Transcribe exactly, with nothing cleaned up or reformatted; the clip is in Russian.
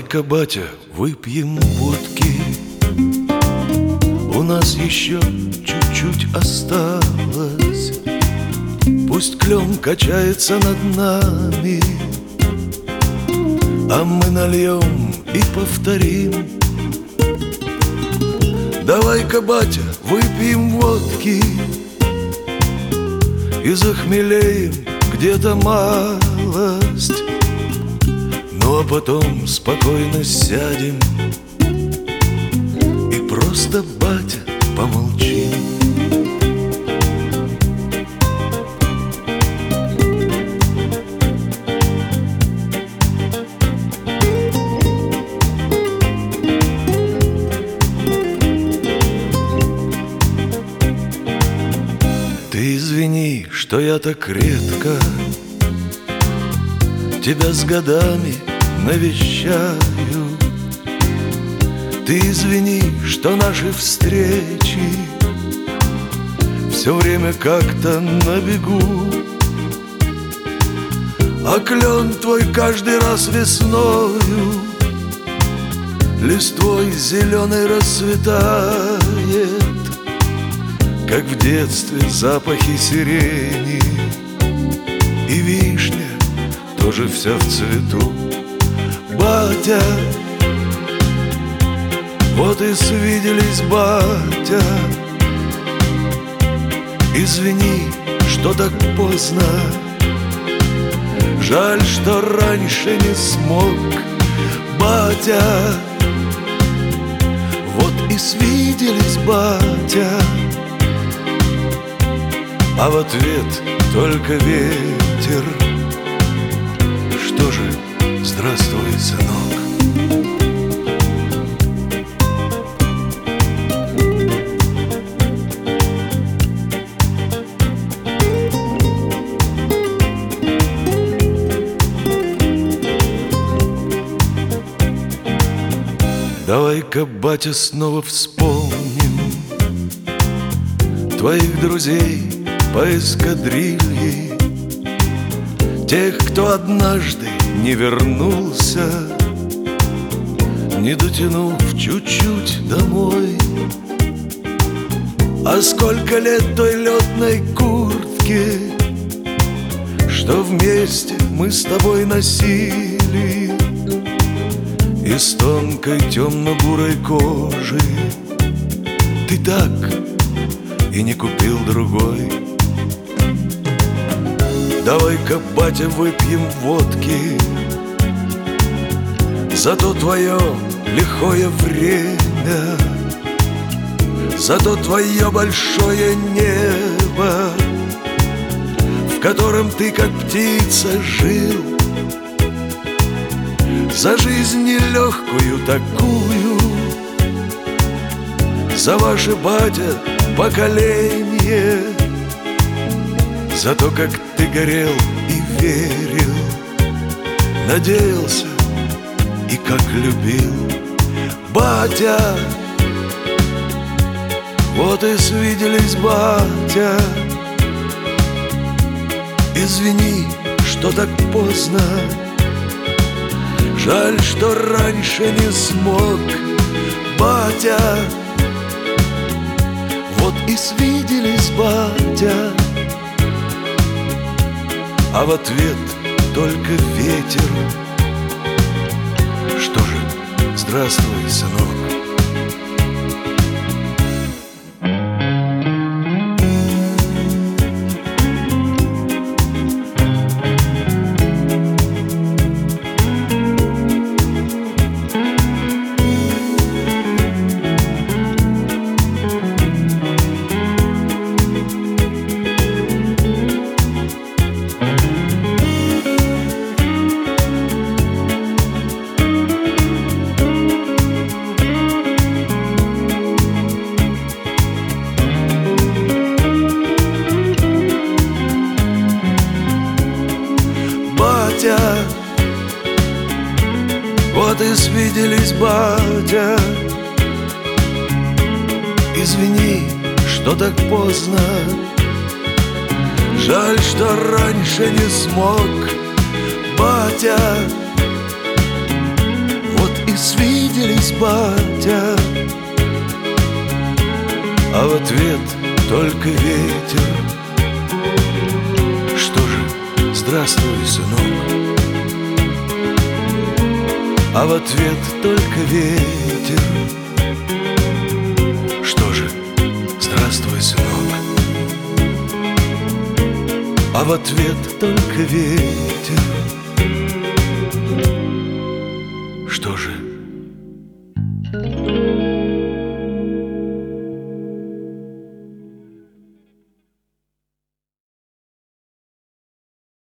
Давай-ка, батя, выпьем водки, у нас еще чуть-чуть осталось. Пусть клен качается над нами, а мы нальем и повторим. Давай-ка, батя, выпьем водки и захмелеем где-то малость. Ну а потом спокойно сядем и просто, батя, помолчим. Ты извини, что я так редко тебя с годами навещаю. Ты извини, что наши встречи все время как-то на бегу, а клен твой каждый раз весною листвой зеленой расцветает, как в детстве запахи сирени, и вишня тоже вся в цвету. Батя, вот и свиделись, батя. Извини, что так поздно, жаль, что раньше не смог. Батя, вот и свиделись, батя. А в ответ только ветер. Что же, здравствуй, сынок. Давай-ка, батя, снова вспомним твоих друзей по эскадрилье, тех, кто однажды не вернулся, не дотянув чуть-чуть домой. А сколько лет той летной куртке, что вместе мы с тобой носили, из тонкой темно-бурой кожи, ты так и не купил другой. Давай-ка, батя, выпьем водки за то твое лихое время, за то твое большое небо, в котором ты, как птица, жил, за жизнь нелегкую такую, за ваше, батя, поколение, за то, как ты горел и верил, надеялся и как любил. Батя, вот и свиделись, батя. Извини, что так поздно, жаль, что раньше не смог. Батя, вот и свиделись, батя. А в ответ только ветер. Что же, здравствуй, сынок. Батя, вот и свиделись, батя. Извини, что так поздно, жаль, что раньше не смог. Батя, вот свиделись, батя. А в ответ только ветер. Что же, здравствуй, сынок. А в ответ только ветер. Что же, здравствуй, сынок. А в ответ только ветер. Что же?